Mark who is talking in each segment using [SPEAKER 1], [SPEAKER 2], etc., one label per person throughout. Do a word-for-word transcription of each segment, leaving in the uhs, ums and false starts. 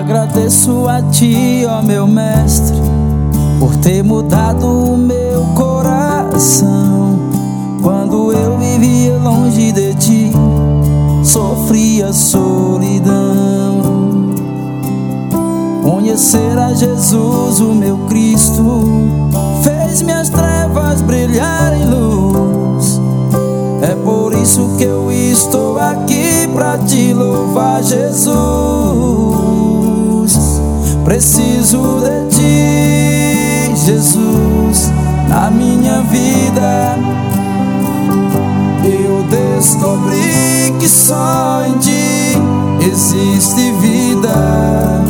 [SPEAKER 1] Agradeço a ti, ó meu mestre, por ter mudado o meu coração. Quando eu vivia longe de ti, sofria solidão. Conhecer a Jesus, o meu Cristo, fez minhas trevas brilhar em luz. É por isso que eu estou aqui pra te louvar, Jesus. Preciso de ti, Jesus, na minha vida. Eu descobri que só em ti existe vida.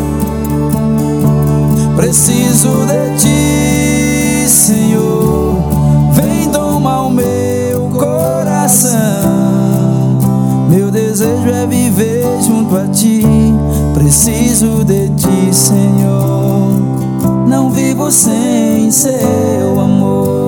[SPEAKER 1] Preciso de ti, Senhor, vem domar o meu coração. Meu desejo é viver junto a ti. Preciso de ti, Senhor, não vivo sem seu amor.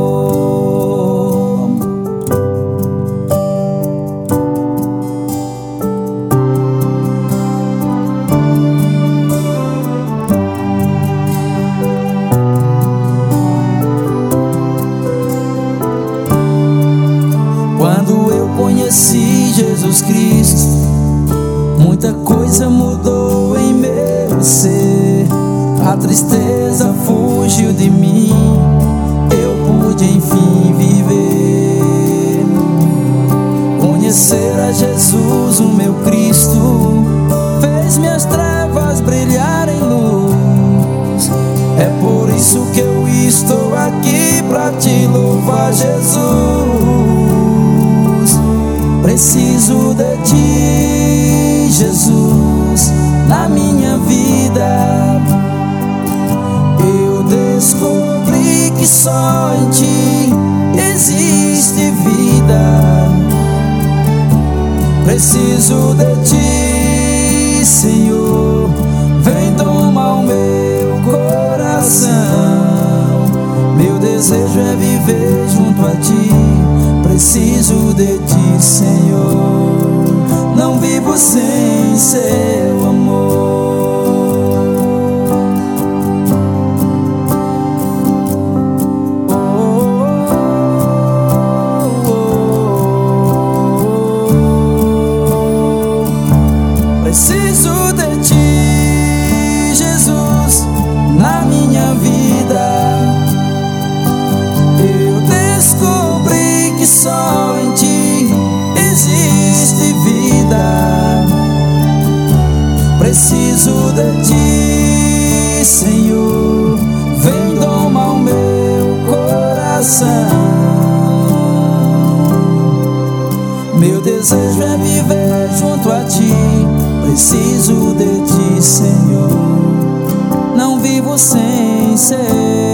[SPEAKER 1] Quando eu conheci Jesus Cristo, muita coisa mudou em meu ser. A tristeza fugiu de mim, eu pude enfim viver. Conhecer a Jesus, o meu Cristo, fez minhas trevas brilhar em luz. É por isso que eu estou aqui pra te louvar, Jesus. Preciso de ti, Jesus, na minha vida. Eu descobri que só em ti existe vida. Preciso de ti, Senhor, vem domar o meu coração. Meu desejo é viver junto a ti. Preciso de ti, Senhor, não vivo sem seu amor. Oh, oh, oh, oh. Preciso de ti, Jesus, na minha vida. Eu descobri que só em ti existe vida. Preciso de ti, Senhor, vem domar o meu coração. Meu desejo é viver junto a ti. Preciso de ti, Senhor, não vivo sem ser.